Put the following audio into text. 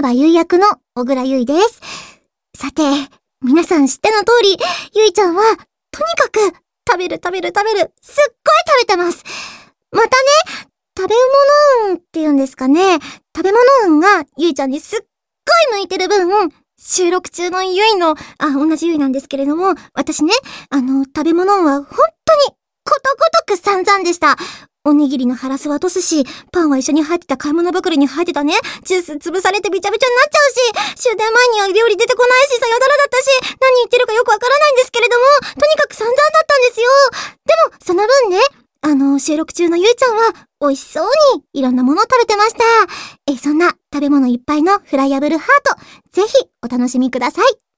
稲葉ゆい役の小倉ゆいです。さて、皆さん知っての通り、ゆいちゃんは、とにかく、食べる、すっごい食べてます。またね、食べ物運っていうんですかね、食べ物運がゆいちゃんにすっごい向いてる分、収録中のゆいの、同じゆいなんですけれども、私ね、食べ物運は本当に、ことごとく散々でした。おにぎりのハラスは落とすし、パンは一緒に入ってた買い物袋に入ってたね。ジュース潰されてびちゃびちゃになっちゃうし、終電前には料理出てこないし、さよだらだったし、何言ってるかよくわからないんですけれども、とにかく散々だったんですよ。でも、その分ね、収録中のゆいちゃんは、美味しそうにいろんなものを食べてました。そんな食べ物いっぱいのフライアブルハート、ぜひお楽しみください。